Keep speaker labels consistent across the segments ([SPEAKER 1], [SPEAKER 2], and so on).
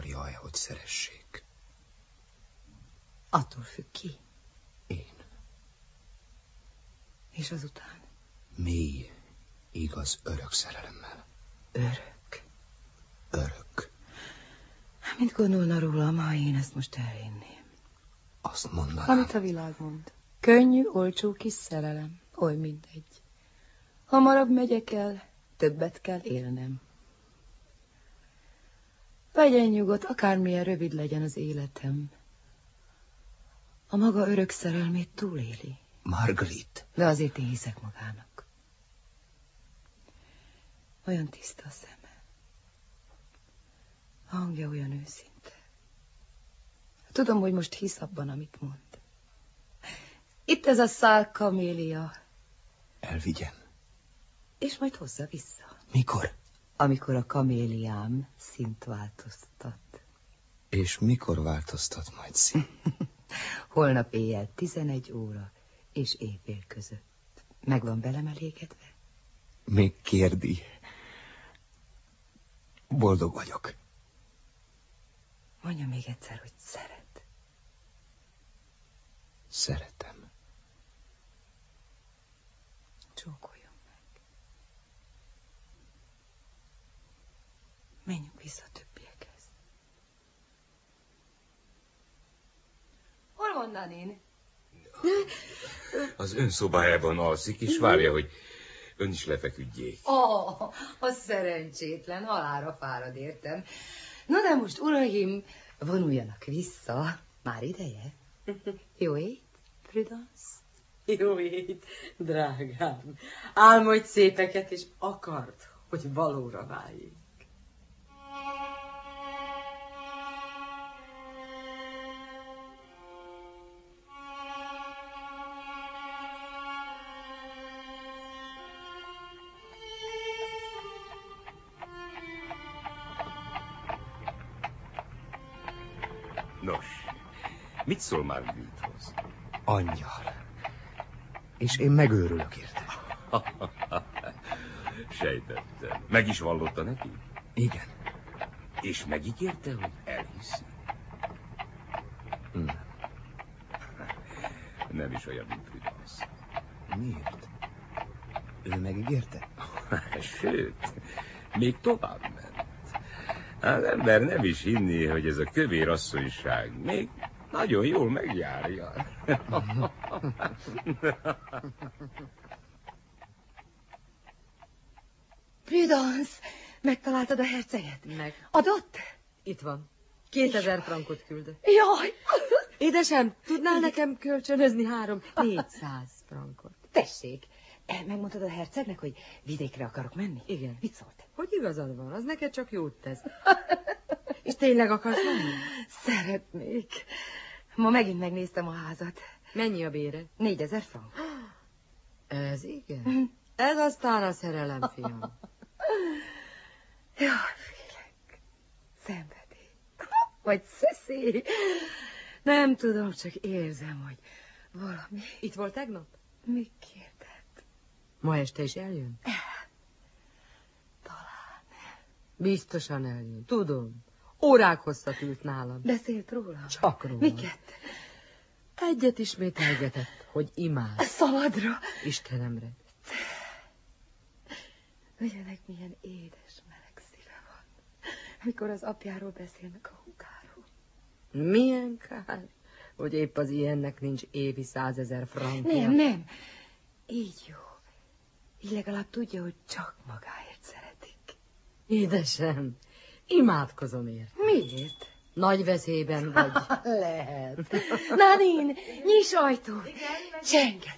[SPEAKER 1] akarja-e, hogy szeressék?
[SPEAKER 2] Attól függ ki.
[SPEAKER 1] Én.
[SPEAKER 2] És azután?
[SPEAKER 1] Mély, igaz, örök szerelemmel.
[SPEAKER 2] Örök?
[SPEAKER 1] Örök.
[SPEAKER 2] Mit gondolna rólam, ha én ezt most elhinném?
[SPEAKER 1] Azt mondanám.
[SPEAKER 2] Amit a világ mond. Könnyű, olcsó kis szerelem. Oly mindegy. Hamarabb megyek el, többet kell élnem. Vegyen nyugodt, akármilyen rövid legyen az életem. A maga örök szerelmét túléli.
[SPEAKER 1] Margaret.
[SPEAKER 2] De azért én hiszek magának. Olyan tiszta a szeme. A hangja olyan őszinte. Tudom, hogy most hisz abban, amit mond. Itt ez a szál kamélia.
[SPEAKER 1] Elvigyen.
[SPEAKER 2] És majd hozza vissza.
[SPEAKER 1] Mikor?
[SPEAKER 2] Amikor a kaméliám szint változtat.
[SPEAKER 1] És mikor változtat majd szint?
[SPEAKER 2] Holnap éjjel 11 óra és éjfél között. Meg van velem elégedve?
[SPEAKER 1] Még kérdi. Boldog vagyok.
[SPEAKER 2] Mondja még egyszer, hogy szeret.
[SPEAKER 1] Szeretem.
[SPEAKER 2] Csókoljon meg. Menjünk vissza a többiekhez. Hol van Nanin?
[SPEAKER 3] Az ön szobájában alszik, és várja, hogy ön is lefeküdjék.
[SPEAKER 2] Az szerencsétlen, halálra fárad értem. Na de most, uraim, vonuljanak vissza. Már ideje? Jó ét, Prudence?
[SPEAKER 4] Jó ét, drágám. Álmodj szépeket, és akard, hogy valóra váljék.
[SPEAKER 3] Nos, mit szól Margarethoz?
[SPEAKER 1] Angyal. És én megőrülök érte.
[SPEAKER 3] Sejtettem. Meg is vallotta neki?
[SPEAKER 1] Igen.
[SPEAKER 3] És megígérte, hogy elhiszi?
[SPEAKER 1] Nem.
[SPEAKER 3] Nem is olyan, mint Prudence.
[SPEAKER 1] Miért? Ő megígérte?
[SPEAKER 3] Sőt, még tovább ment. Az ember nem is hinné, hogy ez a kövér asszonyság még nagyon jól megjárja.
[SPEAKER 2] Prudence, megtaláltad a herceget?
[SPEAKER 4] Meg.
[SPEAKER 2] Adott?
[SPEAKER 4] Itt van. 2000 frankot küldött.
[SPEAKER 2] Jaj!
[SPEAKER 4] Édesem, tudnál nekem kölcsönözni 400 frankot?
[SPEAKER 2] Tessék, megmondtad a hercegnek, hogy vidékre akarok menni?
[SPEAKER 4] Igen.
[SPEAKER 2] Mit szólt?
[SPEAKER 4] Hogy igazad van, az neked csak jót tesz. És tényleg akarsz menni?
[SPEAKER 2] Szeretnék. Ma megint megnéztem a házat.
[SPEAKER 4] Mennyi a bére?
[SPEAKER 2] 4000 frank.
[SPEAKER 4] Ez igen. Ez aztán a szerelem, fiam.
[SPEAKER 2] Jaj, félek. Szenvedély. Vagy szeszély. Nem tudom, csak érzem, hogy valami...
[SPEAKER 4] Itt volt tegnap?
[SPEAKER 2] Mit kérdett?
[SPEAKER 4] Ma este is eljön?
[SPEAKER 2] Talán.
[SPEAKER 4] Biztosan eljön, tudom. Órák hosszat ült nálam.
[SPEAKER 2] Beszélt róla?
[SPEAKER 4] Csak róla.
[SPEAKER 2] Miket?
[SPEAKER 4] Egyet ismételgetett, hogy imád.
[SPEAKER 2] Szabadra.
[SPEAKER 4] Istenemre.
[SPEAKER 2] Ugyanek milyen édes, meleg szíve van, amikor az apjáról beszélnek a húgáról.
[SPEAKER 4] Milyen kár, hogy épp az ilyennek nincs évi 100 000 frankja.
[SPEAKER 2] Nem. Így jó. Így legalább tudja, hogy csak magáért szeretik.
[SPEAKER 4] Édesem, imádkozom ért.
[SPEAKER 2] Miért?
[SPEAKER 4] Nagy veszélyben vagy.
[SPEAKER 2] Lehet. Nanin, nyiss ajtót. Csengettek.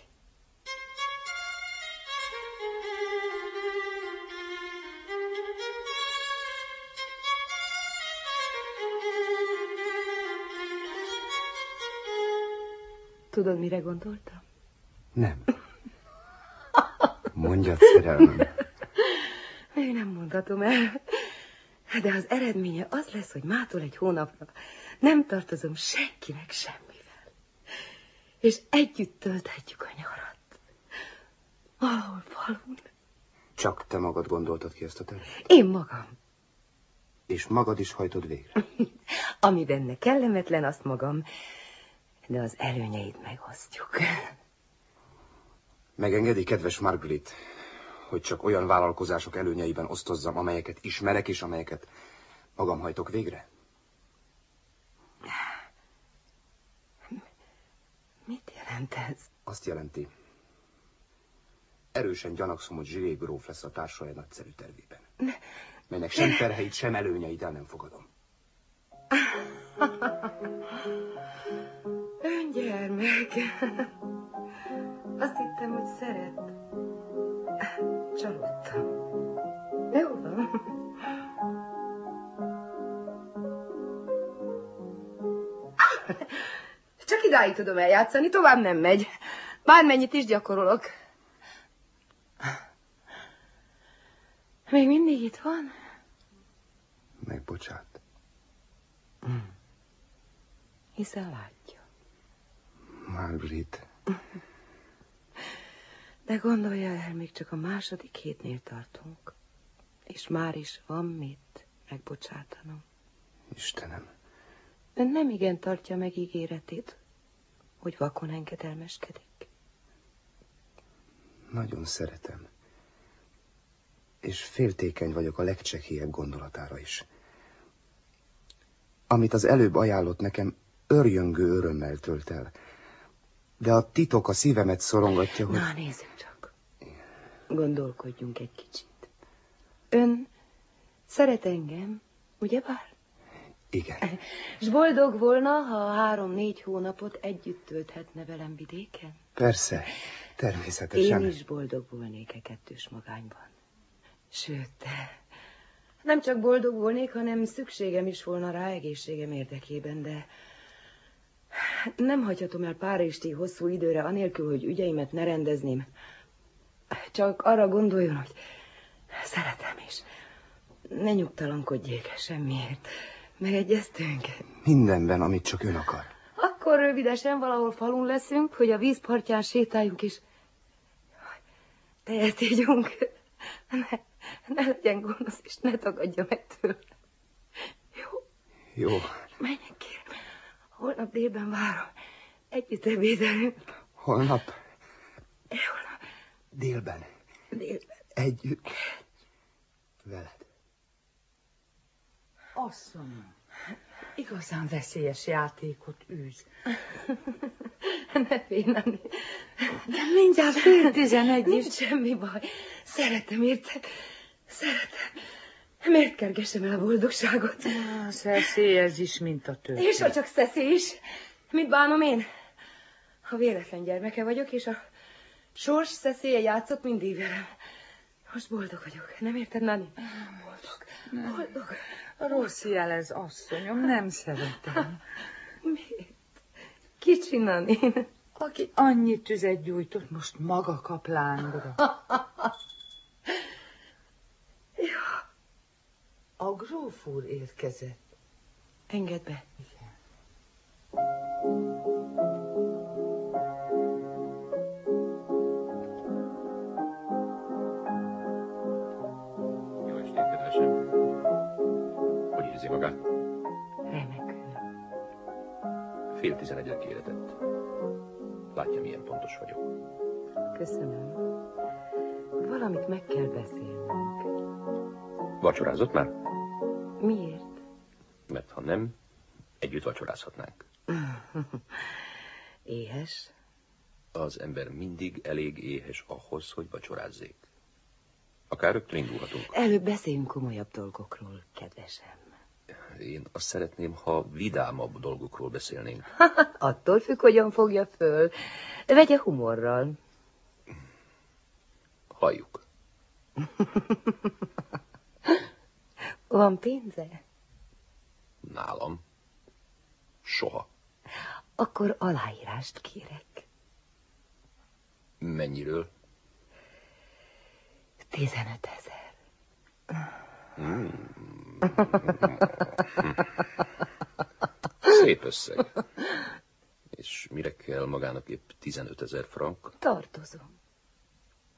[SPEAKER 2] Tudod, mire gondoltam?
[SPEAKER 1] Nem. Mondjad, szerelmem.
[SPEAKER 2] Még nem mondhatom el. De az eredménye az lesz, hogy mától egy hónapra nem tartozom senkinek semmivel. És együtt tölthetjük a nyarat. Valahol falun.
[SPEAKER 1] Csak te magad gondoltad ki ezt a tervet?
[SPEAKER 2] Én magam.
[SPEAKER 1] És magad is hajtod végre.
[SPEAKER 2] Ami benne kellemetlen, azt magam, de az előnyeit megosztjuk.
[SPEAKER 1] Megengedi, kedves Margaret, hogy csak olyan vállalkozások előnyeiben osztozzam, amelyeket ismerek, és amelyeket magam hajtok végre?
[SPEAKER 2] Mit jelent ez?
[SPEAKER 1] Azt jelenti, erősen gyanakszom, hogy Zsiré gróf lesz a társalja nagyszerű tervében. Melynek sem terheit, sem előnyeit el nem fogadom.
[SPEAKER 2] Öngyermek. Azt hittem, hogy szeret. Csalódtam. Jó van. Csak idáig tudom eljátszani, tovább nem megy. Bármennyit is gyakorolok. Még mindig itt van?
[SPEAKER 1] Megbocsát.
[SPEAKER 2] Hiszen látja.
[SPEAKER 1] Margaret.
[SPEAKER 2] De gondolja el, még csak a második hétnél tartunk. És már is van mit megbocsátanom.
[SPEAKER 1] Istenem.
[SPEAKER 2] Ön nem igen tartja meg ígéretét, hogy vakon engedelmeskedik.
[SPEAKER 1] Nagyon szeretem. És féltékeny vagyok a legcsekélyebb gondolatára is. Amit az előbb ajánlott nekem, örjöngő örömmel tölt el. De a titok a szívemet szorongatja, hogy...
[SPEAKER 2] Na, nézzük csak. Gondolkodjunk egy kicsit. Ön szeret engem, ugyebár?
[SPEAKER 1] Igen.
[SPEAKER 2] És boldog volna, ha 3-4 hónapot együtt tölthetne velem vidéken?
[SPEAKER 1] Persze, természetesen.
[SPEAKER 2] Én is boldog volnék kettős magányban. Sőt, nem csak boldog volnék, hanem szükségem is volna rá egészségem érdekében, de nem hagyhatom el Párizsti hosszú időre, anélkül, hogy ügyeimet ne rendezném. Csak arra gondoljon, hogy szeretem is. Ne nyugtalankodjék semmiért. Megegyeztünk?
[SPEAKER 1] Mindenben, amit csak ön akar.
[SPEAKER 2] Akkor rövidesen valahol falun leszünk, hogy a vízpartján sétáljunk is. Tejet ígyunk. Ne legyen gonosz, és ne tagadja meg tőle. Jó?
[SPEAKER 1] Jó.
[SPEAKER 2] Menjek, kérem. Holnap délben várom. Együtt ebédelünk.
[SPEAKER 1] Holnap?
[SPEAKER 2] Holnap.
[SPEAKER 1] Délben.
[SPEAKER 2] Délben.
[SPEAKER 1] Együtt. Veled.
[SPEAKER 4] Asszonyom, igazán veszélyes játékot űz.
[SPEAKER 2] Ne félnem.
[SPEAKER 4] De mindjárt 10:11 is.
[SPEAKER 2] Nincs semmi baj. Szeretem, érted? Szeretem. Miért kergessem el a boldogságot?
[SPEAKER 4] Szeszély ez is, mint a többi.
[SPEAKER 2] És ha csak Szeszély is. Mit bánom én? Ha véletlen gyermeke vagyok, és a sors Szeszélye játszott mindig velem. Most boldog vagyok. Nem érted, Nani? Boldog. Boldog.
[SPEAKER 4] Rossz jel ez, asszonyom, nem szeretem.
[SPEAKER 2] Miért? Kicsi Nani.
[SPEAKER 4] Aki annyi tüzet gyújtott, most maga kap lángra. A gróf úr érkezett.
[SPEAKER 2] Engedd be.
[SPEAKER 4] Igen.
[SPEAKER 3] Jó estét, kedvesem. Hogy érzi magát?
[SPEAKER 2] Remekül.
[SPEAKER 3] 10:10-re kéretett. Látja, milyen pontos vagyok.
[SPEAKER 2] Köszönöm. Valamit meg kell beszélnünk.
[SPEAKER 3] Vacsorázott már?
[SPEAKER 2] Miért?
[SPEAKER 3] Mert ha nem, együtt vacsorázhatnánk.
[SPEAKER 2] Éhes?
[SPEAKER 3] Az ember mindig elég éhes ahhoz, hogy vacsorázzék. Akár rögtön indulhatunk.
[SPEAKER 2] Előbb beszéljünk komolyabb dolgokról, kedvesem.
[SPEAKER 3] Én azt szeretném, ha vidámabb dolgokról beszélnénk.
[SPEAKER 2] Attól függ, hogyan fogja föl. Vegye humorral.
[SPEAKER 3] Halljuk.
[SPEAKER 2] Van pénze?
[SPEAKER 3] Nálam. Soha.
[SPEAKER 2] Akkor aláírást kérek.
[SPEAKER 3] Mennyiről?
[SPEAKER 2] 15 000.
[SPEAKER 3] Szép összeg. És mire kell magának épp 15 000 frank?
[SPEAKER 2] Tartozom.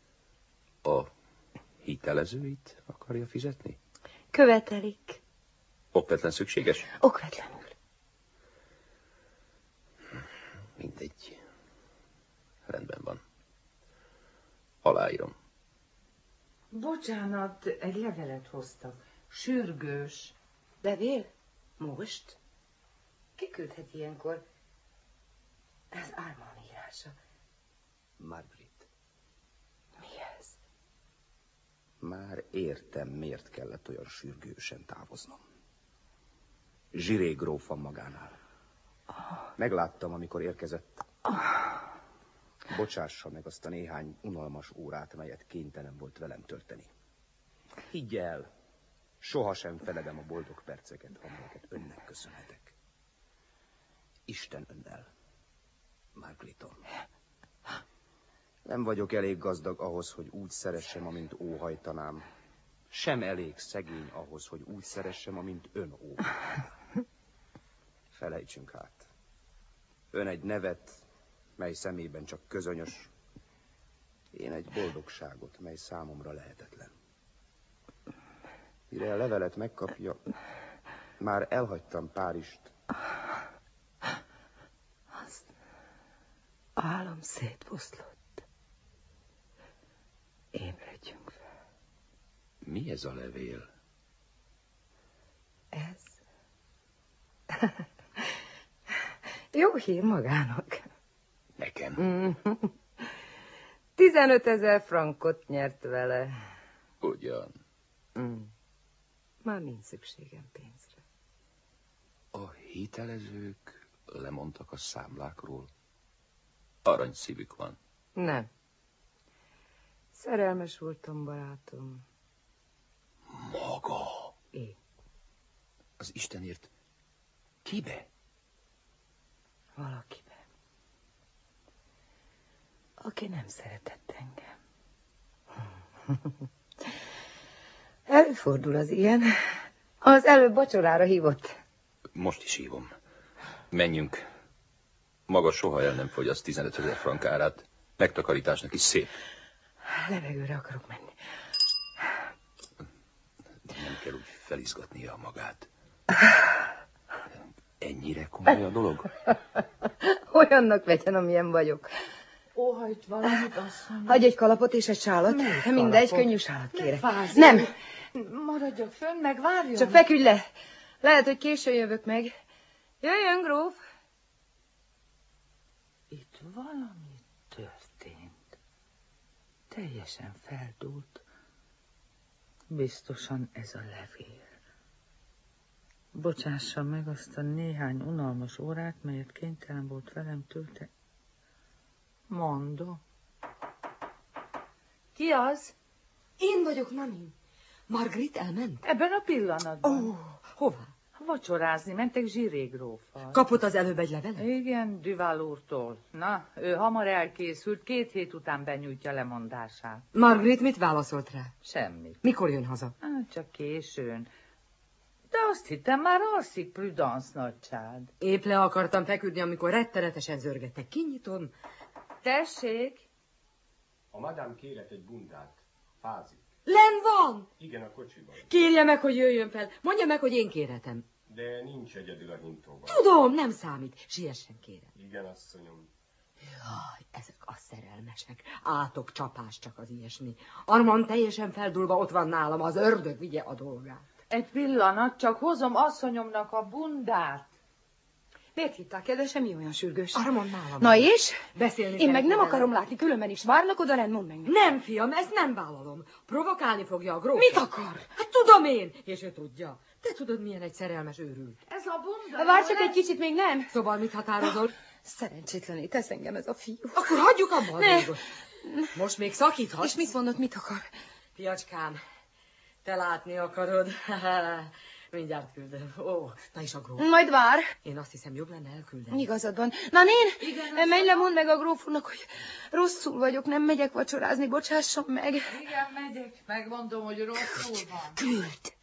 [SPEAKER 3] A hitelezőit akarja fizetni?
[SPEAKER 2] Követelik.
[SPEAKER 5] Okvetlen szükséges?
[SPEAKER 2] Okvetlenül.
[SPEAKER 5] Mindegy. Rendben van. Aláírom.
[SPEAKER 4] Bocsánat, egy levelet hoztak. Sürgős.
[SPEAKER 2] Levél? Most? Ki küldhet ilyenkor? Ez Armand írása.
[SPEAKER 1] Margaret,
[SPEAKER 2] Mi ez?
[SPEAKER 1] már értem, miért kellett olyan sürgősen távoznom. Zsiré gróf van magánál. Megláttam, amikor érkezett. Bocsássa meg azt a néhány unalmas órát, melyet kénytelen volt velem tölteni. Higgy el, sohasem feledem a boldog perceket, amelyeket önnek köszönhetek. Isten önnel, Margaretom. Nem vagyok elég gazdag ahhoz, hogy úgy szeressem, amint óhajtanám. Sem elég szegény ahhoz, hogy úgy szeressem, amint ön óhajtaná. Felejtsünk hát. Ön egy nevet, mely szemében csak közönyös. Én egy boldogságot, mely számomra lehetetlen. Mire a levelet megkapja, már elhagytam Párizst.
[SPEAKER 2] Az álom szétfoszlott. Ébredjünk fel.
[SPEAKER 5] Mi ez a levél?
[SPEAKER 2] Ez? Jó hír magának.
[SPEAKER 5] Nekem?
[SPEAKER 2] 15 000 frankot nyert vele.
[SPEAKER 5] Ugyan.
[SPEAKER 2] Már nincs szükségem pénzre.
[SPEAKER 5] A hitelezők lemondtak a számlákról. Aranyszívük van.
[SPEAKER 2] Nem. Szerelmes voltam, barátom.
[SPEAKER 5] Maga?
[SPEAKER 2] Én.
[SPEAKER 5] Az Istenért kibe?
[SPEAKER 2] Valakibe. Aki nem szeretett engem. Előfordul az ilyen. Az előbb vacsorára hívott.
[SPEAKER 5] Most is hívom. Menjünk. Maga soha el nem fogyaszt 15 000 frank árát. Megtakarításnak is szép.
[SPEAKER 2] Levegőre akarok menni.
[SPEAKER 5] Nem kell úgy felizgatnia magát. Ennyire komoly a dolog?
[SPEAKER 2] Olyannak vegyen, amilyen vagyok.
[SPEAKER 4] Óhajt valamit, asszony.
[SPEAKER 2] Hagyj egy kalapot és egy sálat. Mindegy,
[SPEAKER 4] kalapot?
[SPEAKER 2] könnyű sálat kérek.
[SPEAKER 4] Fázik.
[SPEAKER 2] Nem,
[SPEAKER 4] Maradjak fönn, meg várjon.
[SPEAKER 2] csak feküdj le. Lehet, hogy későn jövök meg. Jöjjön, gróf.
[SPEAKER 4] Itt valami történt. Teljesen feldúlt. Biztosan ez a levél. Bocsássa meg azt a néhány unalmas órát, melyet kénytelen volt velem tölteni. Mondom. Ki az?
[SPEAKER 2] Én vagyok, mami. Margaret elment?
[SPEAKER 4] Ebben a pillanatban.
[SPEAKER 2] Hová?
[SPEAKER 4] Vacsorázni mentek Zsiré gróffal.
[SPEAKER 2] Kapott az előbb egy levelet?
[SPEAKER 4] Igen, Duval úrtól. Na, ő hamar elkészült, 2 hét után benyújtja lemondását.
[SPEAKER 2] Margaret mit válaszolt rá?
[SPEAKER 4] Semmit.
[SPEAKER 2] Mikor jön haza?
[SPEAKER 4] Csak későn. De azt hittem, már alszik Prudence nagysád.
[SPEAKER 2] Épp le akartam feküdni, amikor rettenetesen zörgettek. Kinyitom.
[SPEAKER 4] Tessék!
[SPEAKER 3] A madám kérett egy bundát. Fázik.
[SPEAKER 2] Len van!
[SPEAKER 3] Igen, a kocsiban.
[SPEAKER 2] Kérje meg, hogy jöjjön fel. Mondja meg, hogy én kérhetem.
[SPEAKER 3] De nincs egyedül a hintóban.
[SPEAKER 2] Tudom, nem számít. Siessen, kérem.
[SPEAKER 3] Igen, asszonyom.
[SPEAKER 2] Jaj, ezek a szerelmesek. Átok, csapás, csak az ilyesmi. Armand teljesen feldulva ott van nálam, az ördög vigye a dolgát.
[SPEAKER 4] Egy pillanat, csak hozom asszonyomnak a bundát.
[SPEAKER 2] Miért hitták el, de semmi olyan sürgős.
[SPEAKER 6] Armand nálam.
[SPEAKER 2] Na és?
[SPEAKER 6] Beszélni
[SPEAKER 2] Én meg
[SPEAKER 6] kellett
[SPEAKER 2] nem
[SPEAKER 6] vele.
[SPEAKER 2] akarom látni, különben is várlak oda, rend, mondd meg.
[SPEAKER 6] Nem, fiam, ezt nem vállalom. Provokálni fogja a gróf.
[SPEAKER 2] Mit akar?
[SPEAKER 6] Hát tudom én, és ő tudja. Te tudod, milyen egy szerelmes őrült.
[SPEAKER 4] Ez a bunda...
[SPEAKER 2] Várj csak egy kicsit, még nem.
[SPEAKER 6] Szóval mit határozol?
[SPEAKER 2] Szerencsétlenné tesz engem ez a fiú.
[SPEAKER 6] Akkor hagyjuk abba a
[SPEAKER 2] Ne.
[SPEAKER 6] dolgot. Most még szakíthatsz.
[SPEAKER 2] És mit mondott, mit akar?
[SPEAKER 6] Fiacskám, te látni akarod. Mindjárt küldöm. Ó, na is a gróf.
[SPEAKER 2] Majd vár.
[SPEAKER 6] Én azt hiszem, jobb lenne elküldeni.
[SPEAKER 2] Igazad van. Na nén, menj le, mondd meg a grófúrnak, hogy rosszul vagyok, nem megyek vacsorázni, bocsásson meg.
[SPEAKER 4] Igen, megyek. Megmondom, hogy rosszul van.
[SPEAKER 2] Küld.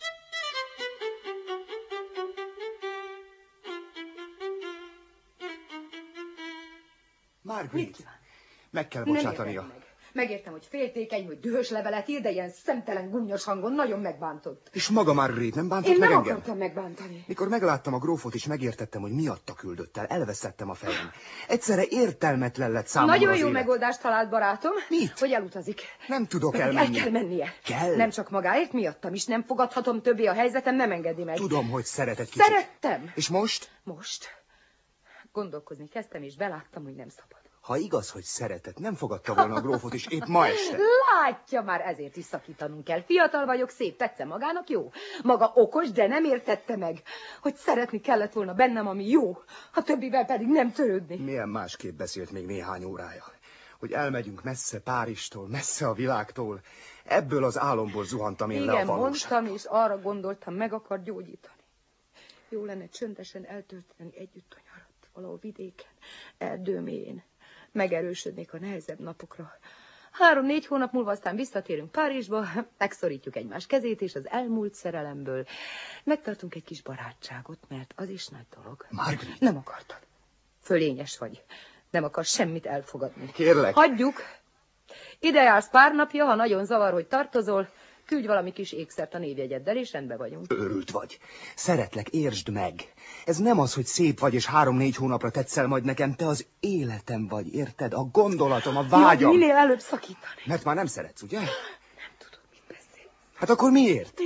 [SPEAKER 1] Margaret, meg kell
[SPEAKER 2] Nem
[SPEAKER 1] bocsátania.
[SPEAKER 2] értem meg. Megértem, hogy féltékeny, hogy dühös levelet ír, de ilyen szemtelen, gúnyos hangon nagyon megbántott.
[SPEAKER 1] És maga Marguerite nem bántott
[SPEAKER 2] Én
[SPEAKER 1] meg
[SPEAKER 2] nem
[SPEAKER 1] engem?
[SPEAKER 2] akartam megbántani.
[SPEAKER 1] Mikor megláttam a grófot és megértettem, hogy miatta küldött el, elveszettem a fejem. Egyszerre értelmetlen lett számomra
[SPEAKER 2] Nagyon
[SPEAKER 1] az
[SPEAKER 2] jó
[SPEAKER 1] élet.
[SPEAKER 2] megoldást talált, barátom.
[SPEAKER 1] Mit?
[SPEAKER 2] Hogy elutazik.
[SPEAKER 1] Nem tudok
[SPEAKER 2] Pedig
[SPEAKER 1] elmenni.
[SPEAKER 2] el kell mennie.
[SPEAKER 1] Kell?
[SPEAKER 2] Nem csak magáért, miattam is. Nem fogadhatom többé a helyzetem, nem engedi meg.
[SPEAKER 1] Tudom, hogy szeret egy kicsit.
[SPEAKER 2] Szerettem.
[SPEAKER 1] És most?
[SPEAKER 2] Most. Gondolkozni kezdtem, és beláttam, hogy nem szabad.
[SPEAKER 1] Ha igaz, hogy szeretett, nem fogadta volna a grófot is épp ma este.
[SPEAKER 2] Látja, már ezért is szakítanunk kell. Fiatal vagyok, szép, tetszem magának, jó. Maga okos, de nem értette meg, hogy szeretni kellett volna bennem, ami jó. A többivel pedig nem törődni.
[SPEAKER 1] Milyen másképp beszélt még néhány órája. Hogy elmegyünk messze Párizstól, messze a világtól. Ebből az álomból zuhantam én le a valóságba.
[SPEAKER 2] Igen, mondtam, és arra gondoltam, meg akar gyógyítani. Jó lenne csöndesen eltölteni együtt a nyarat, valahol vidéken, erdő mélyén. Megerősödnék a nehezebb napokra. 3-4 hónap múlva aztán visszatérünk Párizsba, megszorítjuk egymás kezét, és az elmúlt szerelemből megtartunk egy kis barátságot, mert az is nagy dolog.
[SPEAKER 1] Marguerite.
[SPEAKER 2] Nem akartad. Fölényes vagy. Nem akar semmit elfogadni.
[SPEAKER 1] Kérlek.
[SPEAKER 2] Hagyjuk. Ide jársz pár napja, ha nagyon zavar, hogy tartozol, küldj valami kis ékszert a névjegyeddel, és rendben vagyunk.
[SPEAKER 1] Őrült vagy. Szeretlek, értsd meg. Ez nem az, hogy szép vagy, és 3-4 hónapra tetszel majd nekem. Te az életem vagy, érted? A gondolatom, a vágyam.
[SPEAKER 2] Minél előbb szakítani.
[SPEAKER 1] Mert már nem szeretsz, ugye?
[SPEAKER 2] Nem tudod, mit beszél.
[SPEAKER 1] Hát akkor miért?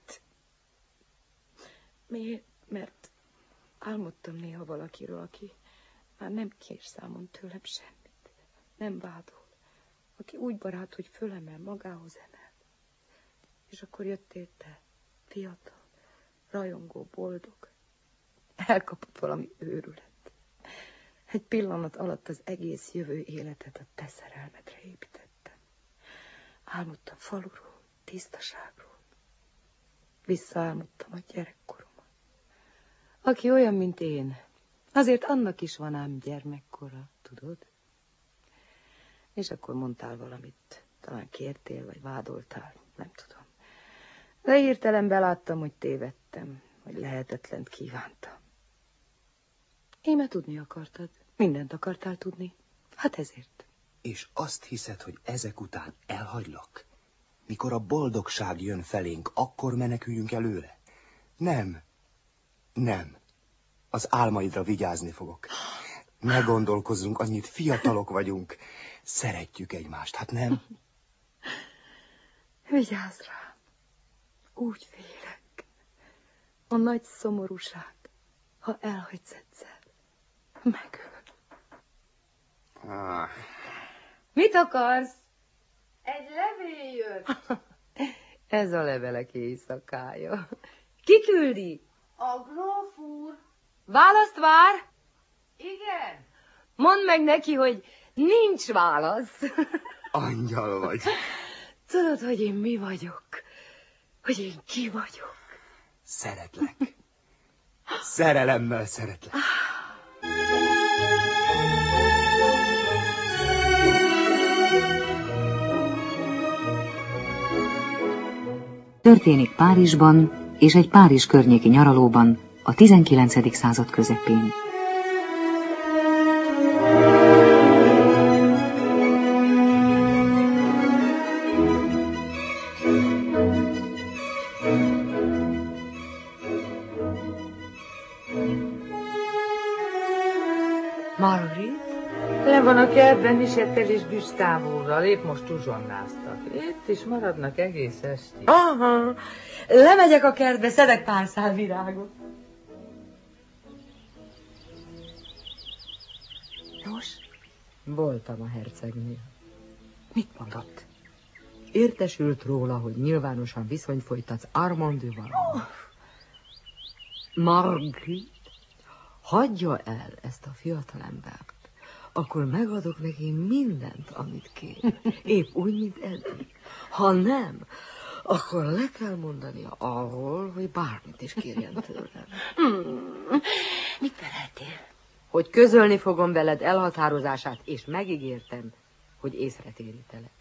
[SPEAKER 2] Miért? Mert álmodtam néha valakiről, aki már nem kér számon tőlem semmit. Nem vádol. Aki úgy barát, hogy fölemel, magához emel. És akkor jöttél te, fiatal, rajongó, boldog. Elkapott valami őrület. Egy pillanat alatt az egész jövő életet a te szerelmedre építettem. Álmodtam faluról, tisztaságról. Visszaálmodtam a gyerekkoromat. Aki olyan, mint én, azért annak is van ám gyermekkora, tudod? És akkor mondtál valamit, talán kértél, vagy vádoltál, nem tudom. De hirtelen beláttam, hogy tévedtem, hogy lehetetlent kívántam. Íme tudni akartad, mindent akartál tudni, hát ezért.
[SPEAKER 1] És azt hiszed, hogy ezek után elhagylak? Mikor a boldogság jön felénk, akkor meneküljünk előle? Nem. Nem. Az álmaidra vigyázni fogok. Ne gondolkozzunk annyit, fiatalok vagyunk. Szeretjük egymást, hát nem?
[SPEAKER 2] Vigyázz rám. Úgy félek. A nagy szomorúság, ha elhagysz egyszer, megöl. Mit akarsz?
[SPEAKER 6] Egy levél jött.
[SPEAKER 2] Ez a levelek éjszakája. Ki küldi?
[SPEAKER 6] A gróf úr.
[SPEAKER 2] Választ vár?
[SPEAKER 6] Igen.
[SPEAKER 2] Mondd meg neki, hogy nincs válasz.
[SPEAKER 1] Angyal vagy.
[SPEAKER 2] Tudod, hogy én mi vagyok? Hogy én ki vagyok?
[SPEAKER 1] Szeretlek. Szerelemmel szeretlek.
[SPEAKER 7] Történik Párizsban és egy Párizs környéki nyaralóban a 19. század közepén.
[SPEAKER 4] Marguerite? Le van a kertben Nicsettel és Gustave úrral, épp most uzsonnáztak. Itt is maradnak egész estig.
[SPEAKER 6] Aha, lemegyek a kertbe, szedek pár szál virágot.
[SPEAKER 2] Nos,
[SPEAKER 4] Voltam a hercegnél.
[SPEAKER 2] mit mondott?
[SPEAKER 4] Értesült róla, hogy nyilvánosan viszonyt folytatsz Armand-val. Marguerite, hagyja el ezt a fiatalembert. Akkor megadok neki mindent, amit kér. Épp úgy, mint eddig. Ha nem, akkor le kell mondania arról, hogy bármit is kérjen tőlem.
[SPEAKER 2] Mit feleltél?
[SPEAKER 4] Hogy közölni fogom veled elhatározását, és megígértem, hogy észre térítelek.